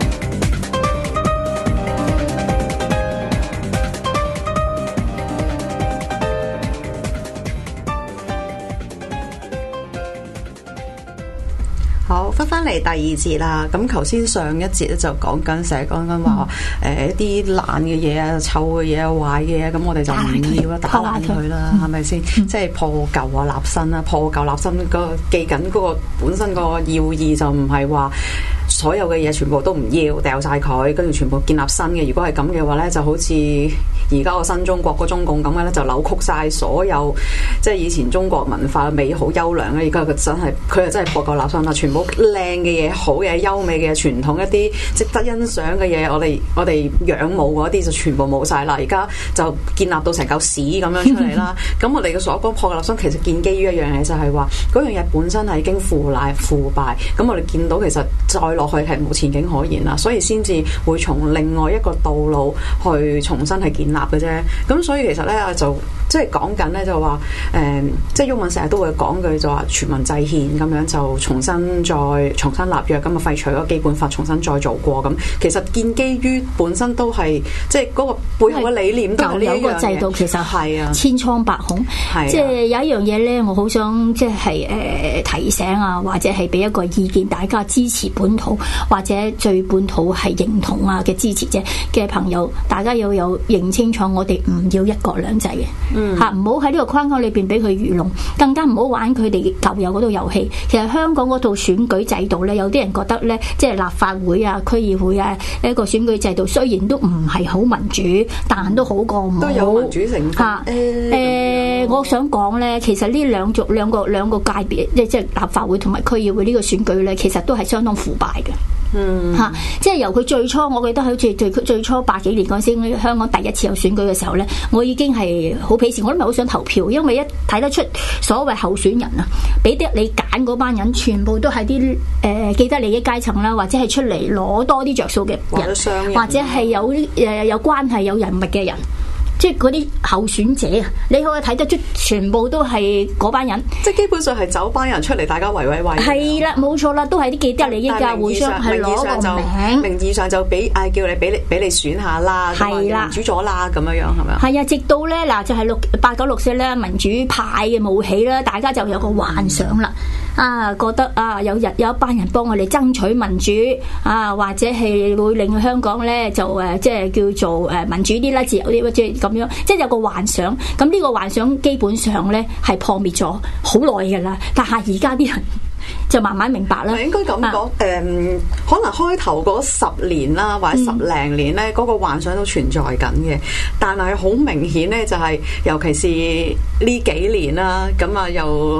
好，翻翻嚟第二節啦。咁頭先上一節咧就講緊成日講緊話誒一啲爛嘅嘢啊、臭嘅嘢啊、壞嘅嘢，咁我哋就唔要啦，打爛佢啦，係咪先？即係破舊啊、立新啦，破舊立新個記緊嗰個本身個要義就唔係話所有嘅嘢全部都唔要，掉晒佢，跟住全部建立新嘅。如果係咁嘅話咧，就好似而家個新中國個中共咁嘅咧，就扭曲晒所有即係以前中國文化美好優良咧。而家佢真係佢係真係破舊立新啦，全部靚嘅嘢、好嘅、優美嘅、傳統一啲值得欣賞嘅嘢，我哋我哋仰慕嗰啲就全部冇晒啦。而家就建立到成嚿屎咁樣出嚟啦。咁我哋嘅所講破舊立新，其實建基於一樣嘢，就係話嗰樣嘢本身係已經腐爛腐敗。咁我哋見到其實再落去係冇前景可言啦，所以先至會從另外一個道路去重新去建立嘅啫。咁所以其實咧就即係講緊咧就話誒、呃，即係毓民成日都會講句就話全民制憲咁樣，就重新再重新立約，咁啊廢除嗰個基本法，重新再做過。咁其實建基於本身都係即係嗰個背後嘅理念都係呢一樣嘢。舊有個制度其實係啊千瘡百孔，啊、即係有一樣嘢咧，我好想即係誒、呃、提醒啊，或者係俾一個意見，大家支持本土或者最本土係認同啊嘅支持者嘅朋友，大家要有認清楚，我哋唔要一國兩制嘅，嚇唔好喺呢個框框裏邊俾佢愚弄，更加唔好玩佢哋舊有嗰套遊戲。其實香港嗰套選舉制度咧，有啲人覺得咧，即係立法會啊、區議會啊一個選舉制度，雖然都唔係好民主，但都好過唔好。都有民主成分。嚇誒、呃，我想講咧，其實呢兩族兩個兩個界別，即係即係立法會同埋區議會呢個選舉咧，其實都係相當腐敗嘅。嗯，嚇、啊，即係由佢最初，我記得好似最最初八幾年嗰陣時，香港第一次有選舉嘅時候咧，我已經係好鄙視，我都唔係好想投票，因為一睇得出所謂候選人啊，俾得你揀嗰班人，全部都係啲誒既得利益階層啦，或者係出嚟攞多啲着數嘅人，或者係有誒、呃、有關係有人物嘅人。即係嗰啲候選者啊，你可以睇得出全部都係嗰班人，即係基本上係走班人出嚟，大家圍圍圍。係啦，冇錯啦，都係啲既得利益㗎，互相係攞個名。名義上就俾嗌叫你俾你俾你選下啦，係啦，民主咗啦咁樣樣係咪啊？係啊，直到咧嗱就係六八九六四咧民主派嘅冒起啦，大家就有個幻想啦。啊，覺得啊，有日有一班人幫我哋爭取民主啊，或者係會令香港咧就誒、啊，即係叫做誒民主啲啦、自由啲，即係咁樣，即係有個幻想。咁呢個幻想基本上咧係破滅咗好耐㗎啦。但係而家啲人就慢慢明白啦。應該咁講，誒、啊嗯，可能開頭嗰十年啦，或者十零年咧，嗰、嗯、個幻想都存在緊嘅。但係好明顯咧，就係、是、尤其是呢幾年啦，咁啊又。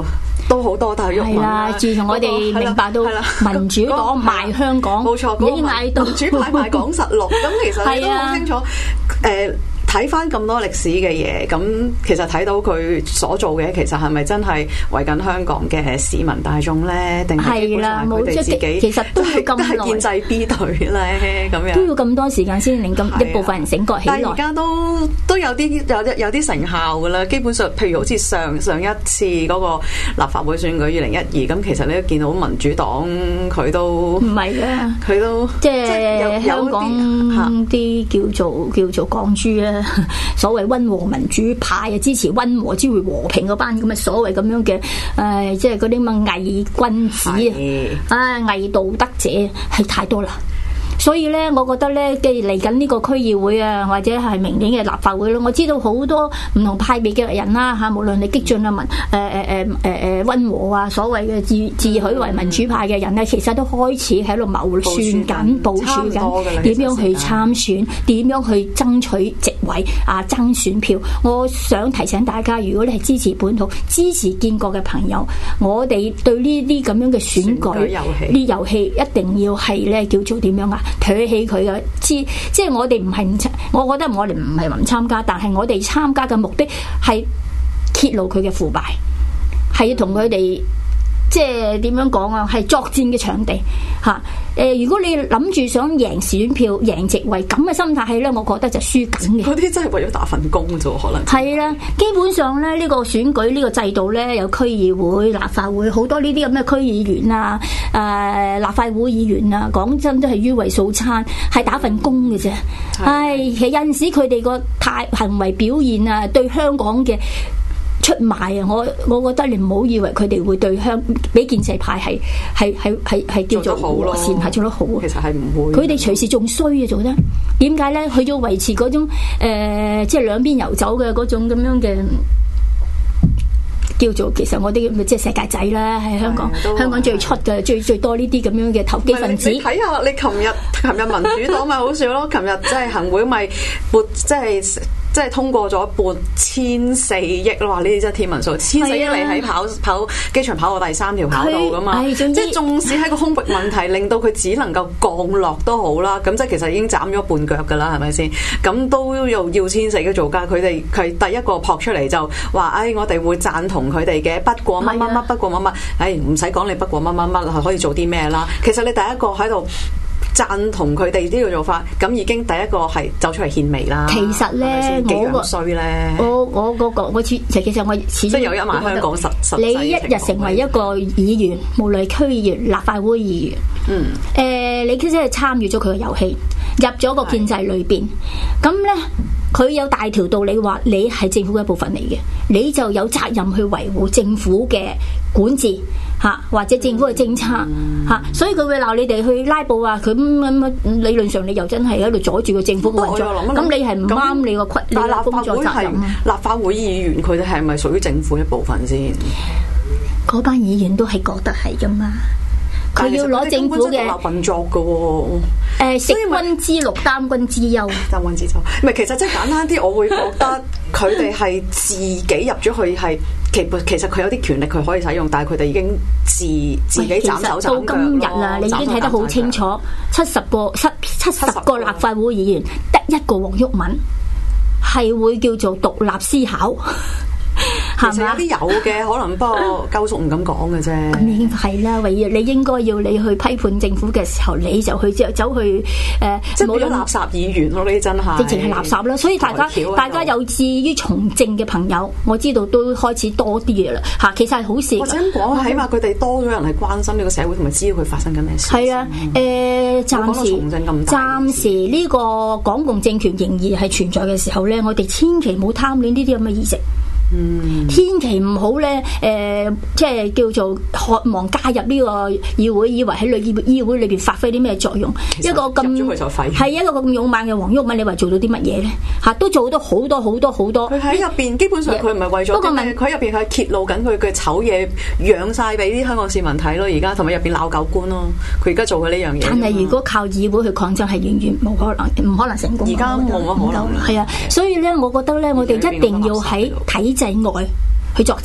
都好多大鬱文啦。 自從我哋明白到民主黨賣香港， 冇錯， 已經嗌到民主派賣港實錄，咁其實你都好清楚誒。睇翻咁多歷史嘅嘢，咁其實睇到佢所做嘅，其實係咪真係為緊香港嘅市民大眾咧？定係基本上佢哋自己其實都要咁耐， 都係建制 B 隊咧，咁樣都要咁多時間先令咁一部分人醒覺起來。 但係而家都都有啲有啲有啲成效㗎啦。基本上，譬如好似上上一次嗰個立法會選舉二零一二，咁其實你都見到民主黨佢都唔係嘅， 佢都即係香港啲叫做叫做港豬啊。所謂溫和民主派啊，支持溫和支持和平嗰班咁嘅所謂咁樣嘅誒、呃，即係嗰啲乜偽君子啊，啊偽道德者係太多啦。所以咧，我覺得咧，既然嚟緊呢個區議會啊，或者係明年嘅立法會咯，我知道好多唔同派別嘅人啦嚇，無論你激進啊民誒誒誒誒誒溫和啊，所謂嘅自自詡為民主派嘅人咧，其實都開始喺度謀算緊、部署緊點樣去參選，點樣去爭取席位啊、爭選票。我想提醒大家，如果你係支持本土、支持建國嘅朋友，我哋對呢啲咁樣嘅選舉呢遊戲一定要係咧叫做點樣啊？唾棄佢嘅，即即係我哋唔係唔參，我覺得我哋唔係唔參加，但係我哋參加嘅目的係揭露佢嘅腐敗，係要同佢哋即係點樣講啊？係作戰嘅場地嚇。誒、呃，如果你諗住想贏選票、贏席位咁嘅心態係咧，我覺得就輸緊嘅。 嗰啲真係為咗打份工啫喎，可能係啦。基本上咧，呢、呢個選舉呢個制度咧，有區議會、立法會好多呢啲咁嘅區議員啊、誒、呃、立法會議員啊，講真都係於為素餐，係打份工嘅啫。唉，其實有陣時佢哋個態行為表現啊，對香港嘅出賣啊！我我覺得你唔好以為佢哋會對香比建制派係係係係係叫做和善係做得好， 其實係唔會。 佢哋隨時仲衰啊！做得點解咧？佢要維持嗰種誒、呃，即係兩邊遊走嘅嗰種咁樣嘅叫做，其實我啲即係世界仔啦，喺香港香港最出嘅最最多呢啲咁樣嘅投機分子。 你睇下，你琴日琴日民主黨咪好笑咯？琴日即係行會咪撥即係。即係通過咗撥千四億咯，話呢啲真係天文數，千四億嚟喺跑跑機場跑過第三條跑道噶嘛，即係縱使喺個空域問題令到佢只能夠降落都好啦，咁即係其實已經斬咗半腳噶啦，係咪先？咁都又要千四億造價，佢哋佢第一個撲出嚟就話，唉、哎，我哋會贊同佢哋嘅，不過乜乜乜，不過乜乜，唉，唔使講你不過乜乜乜，係可以做啲咩啦？其實你第一個喺度贊同佢哋呢個做法，咁已經第一個係走出嚟獻媚啦。 其實咧， 我個衰咧， 我我嗰個我始其實我始終即係有一萬香港實實你一日成為一個議員，無論區議員、立法會議員，嗯，誒、呃，你其實係參與咗佢嘅遊戲，入咗個建制裏邊，咁咧。佢有大條道理話你係政府嘅一部分嚟嘅，你就有責任去維護政府嘅管治嚇，或者政府嘅政策嚇、嗯，所以佢會鬧你哋去拉布啊！佢咁咁理論上你又真係喺度阻住個政府嘅運作，咁你係唔啱你個規你個工作責任。 立法會議員佢哋係咪屬於政府一部分先？ 嗰班議員都係覺得係噶嘛。佢要攞政府嘅運作嘅喎， 誒食君之祿，擔君之憂， 擔君之憂。唔係，其實即係簡單啲，我會覺得佢哋係自己入咗去係，其其實佢有啲權力佢可以使用，但係佢哋已經自自己斬手斬腳咯。 到今日啦，你已經睇得好清楚，七十個七七十個立法會議員得一個黃毓民係會叫做獨立思考。 其實有啲有嘅，可能不過鳩叔唔敢講嘅啫。 咁已經係啦，唯一你應該要你去批判政府嘅時候，你就去走走去誒，呃、 即係冇咗垃圾議員咯，呢啲真係直情係垃圾啦。所以大家大家有志於從政嘅朋友，我知道都開始多啲嘢啦嚇。其實係好事。 或者咁講，起碼佢哋多咗人係關心呢個社會，同埋知道佢發生緊咩事。 係啊，誒、呃、暫時暫時呢個港共政權仍然係存在嘅時候咧，我哋千祈唔好貪戀呢啲咁嘅議席。嗯，千祈唔好咧，誒、呃，即係叫做渴望加入呢個議會，以為喺裏議議會裏邊發揮啲咩作用？一個咁係一個咁勇猛嘅黃毓民，你話做到啲乜嘢咧？嚇，都做到好多好多好多。佢喺入邊基本上佢唔係為咗，不過問佢入邊係揭露緊佢嘅醜嘢，揚晒俾啲香港市民睇咯。而家同埋入邊鬧狗官咯，佢而家做嘅呢樣嘢。但係如果靠議會去抗爭，係遠遠冇可能，唔可能成功。而家冇乜可能。係啊，所以咧，我覺得咧，我哋一定要喺體制外去作戰，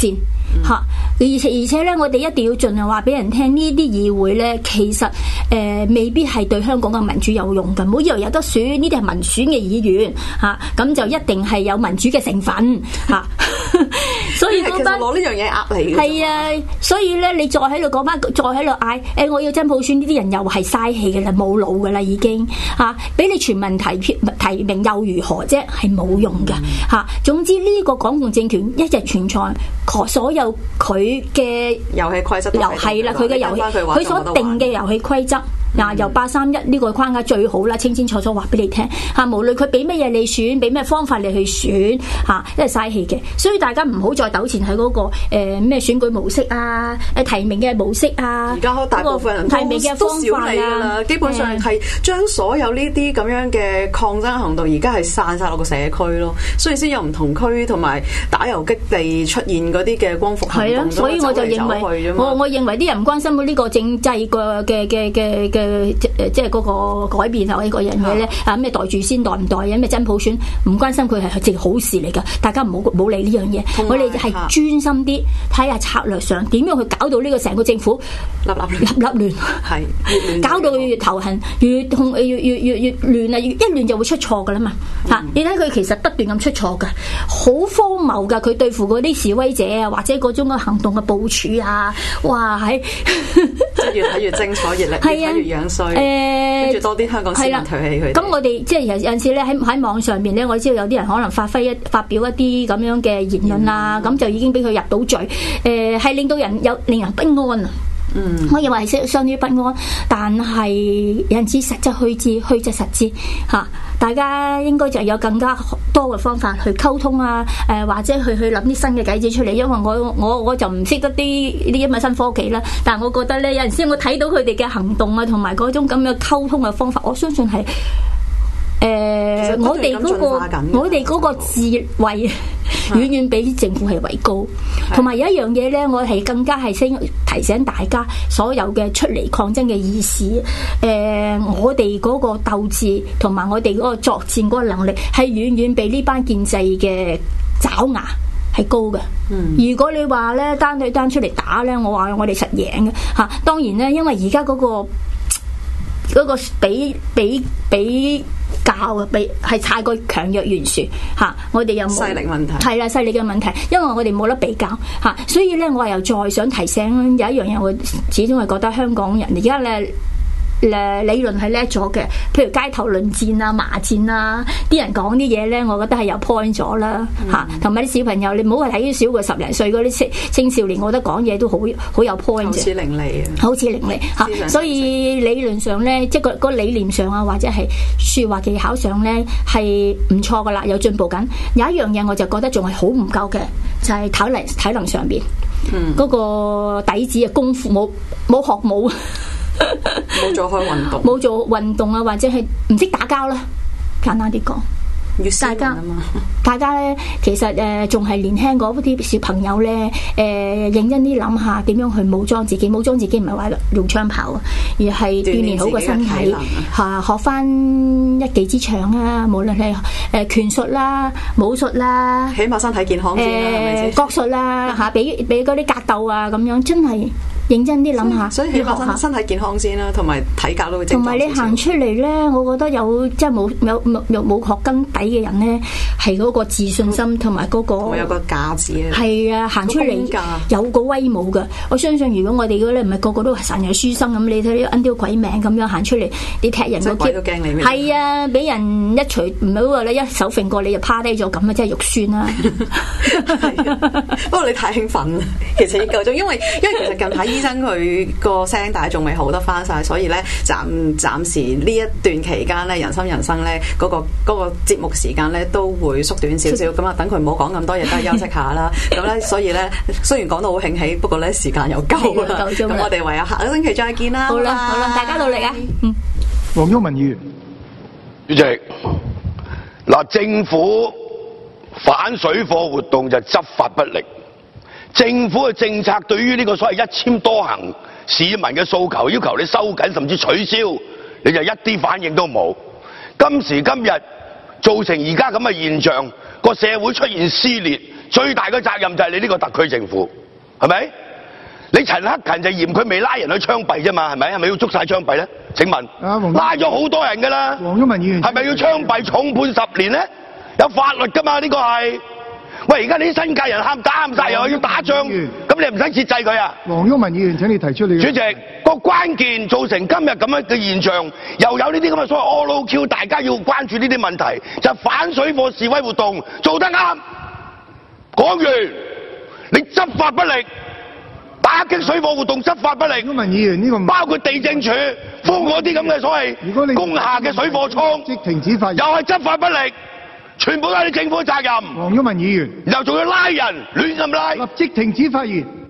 嚇、嗯。而且而且咧，我哋一定要盡量話俾人聽，呢啲議會咧，其實誒、呃、未必係對香港嘅民主有用嘅。唔好以為有得選，呢啲係民選嘅議員嚇，咁、啊、就一定係有民主嘅成分嚇。啊、所以嗰班攞呢樣嘢呃你。 係啊，所以咧，你再喺度講翻，再喺度嗌誒，我要真普選，呢啲人又係嘥氣嘅啦，冇腦嘅啦已經嚇。俾、啊、你全民提提名又如何啫？係冇用嘅嚇、啊。總之呢個港共政權一日存在，所有佢嘅遊戲規則， 係啦，佢嘅遊戲，佢所定嘅遊戲規則。嗱、嗯，由八三一呢個框架最好啦，清清楚楚話俾你聽嚇，無論佢俾乜嘢你選，俾咩方法你去選嚇，因為嘥氣嘅，所以大家唔好再糾纏喺嗰個誒咩、呃、選舉模式啊，誒提名嘅模式啊， 而家大部分人都提名嘅方法啊， 基本上係將所有呢啲咁樣嘅抗爭行動，而家係散晒落個社區咯，所以先有唔同區同埋打遊擊地出現嗰啲嘅光復行動。係啊， 所以我就認為，我我認為啲人唔關心呢個政制嘅嘅嘅嘅嘅。誒即係嗰個改變啊！呢個樣嘢咧啊咩袋住先袋唔袋啊咩真普選唔關心佢係係件好事嚟㗎，大家唔好唔好理呢樣嘢。我哋係專心啲睇下策略上點樣去搞到呢個成個政府立立亂立立亂係，搞到佢越頭痕越痛越越越越亂啊！越一亂就會出錯㗎啦嘛嚇！你睇佢其實不斷咁出錯㗎，好荒謬㗎！佢對付嗰啲示威者啊，或者嗰種嘅行動嘅部署啊，哇係即係越睇越精彩，越嚟越睇越樣衰。誒，跟住多啲香港市民唾棄佢。 咁我哋即係有有陣時咧喺喺網上邊咧，我知道有啲人可能發揮一發表一啲咁樣嘅言論啊，咁、嗯、就已經俾佢入到罪。誒、呃，係令到人有令人不安啊。嗯，我認為係相當於不安，但係有陣時實則虛之，虛則實之嚇。大家應該就有更加多嘅方法去溝通啊，誒、呃、或者去去諗啲新嘅計子出嚟。因為我我我就唔識得啲呢啲咁嘅新科技啦，但係我覺得咧有陣時我睇到佢哋嘅行動啊，同埋嗰種咁嘅溝通嘅方法，我相信係。誒、呃，我哋嗰、那個我哋嗰個智慧遠遠比政府係為高，同埋有一樣嘢咧，我係更加係先提醒大家所有嘅出嚟抗爭嘅意思。誒、呃，我哋嗰個鬥志同埋我哋嗰個作戰嗰個能力係遠遠比呢班建制嘅爪牙係高嘅。嗯、如果你話咧單對單出嚟打咧，我話我哋實贏嘅嚇。當然咧，因為而家嗰個嗰、嗰個比比比。教啊，比係太過強弱懸殊嚇，我哋有冇勢力問題？ 係啦，勢力嘅問題，因為我哋冇得比較嚇，所以咧我又再想提醒有一樣嘢，我始終係覺得香港人而家咧誒理論係叻咗嘅，譬如街頭論戰啊、罵戰啊，啲人講啲嘢咧，我覺得係有 point 咗啦嚇，同埋啲小朋友，你唔好話睇啲少過十零歲嗰啲青青少年，我覺得講嘢都好好有 point 嘅，好似伶俐啊， 好似伶俐嚇，所以理論上咧，即係個個理念上啊，或者係説話技巧上咧係唔錯噶啦，有進步緊。有一樣嘢我就覺得仲係好唔夠嘅，就係、是、體能體能上邊，嗰、嗯、個底子嘅功夫冇冇學冇。 冇做開運動， 冇做運動啊，或者係唔識打交啦，簡單啲講。大家大家咧，其實誒仲係年輕嗰啲小朋友咧，誒、呃、認真啲諗下點樣去武裝自己。武裝自己唔係話用槍炮啊，而係鍛鍊好個身體嚇，學翻一技之長啊！無論係誒拳術啦、武術啦， 起碼身體健康先啦，係咪先？ 國術啦嚇，俾俾嗰啲格鬥啊咁樣，真係。認真啲諗下， 所以起碼身身體健康先啦，同埋體格都會正常。 同埋你行出嚟咧，我覺得有即係冇有冇冇學根底嘅人咧，係嗰個自信心同埋嗰個。 我有個架子啊！ 係啊，行出嚟有個威武嘅。我相信如果我哋嗰啲唔係個個都神有書生咁，你睇啲 N 鬼命咁樣行出嚟，你踢人個鬼都驚你咩？ 係啊，俾人一錘唔好話你一手揈過你就趴低咗咁啊，真係肉酸啦！ 不過你太興奮，其實已經夠鐘，因為因為其實近排醫生佢個聲帶仲未好得翻晒，所以咧暫暫時呢一段期間咧，人心人生咧嗰、嗰個嗰、嗰個節目時間咧都會縮短少少，咁啊等佢唔好講咁多嘢，都係休息下啦。咁咧所以咧雖然講到好興起，不過咧時間又夠啦。咁我哋唯有下個星期再見啦。 好啦好啦，大家努力啊！嗯， 黃毓民議員， 主席，嗱，政府反水貨活動就執法不力。政府嘅政策對於呢個所謂一簽多行市民嘅訴求，要求你收緊甚至取消，你就一啲反應都冇。今時今日造成而家咁嘅現象，個社會出現撕裂，最大嘅責任就係你呢個特區政府。 係咪？你陳克勤就嫌佢未拉人去槍斃啫嘛，係咪？係咪要捉晒槍斃咧？請問，拉咗好多人㗎啦。 黃毓民議員， 係咪要槍斃重判十年咧？有法律㗎嘛？呢個係。喂，而家你啲新界人喊打喊殺，又要打仗，咁你唔使節制佢啊？ 黃毓民議員，請你提出你嘅。 主席，個關鍵造成今日咁樣嘅現象，又有呢啲咁嘅所謂 all O Q， 大家要關注呢啲問題，就反水貨示威活動做得啱。講完，你執法不力，打擊水貨活動執法不力。 黃毓民議員呢個包括地政署封嗰啲咁嘅所謂工廈嘅水貨倉， 即停止發言， 又係執法不力。全部都係你政府責任。 黃毓民議員， 然後仲要拉人，亂咁拉。 立即停止發言。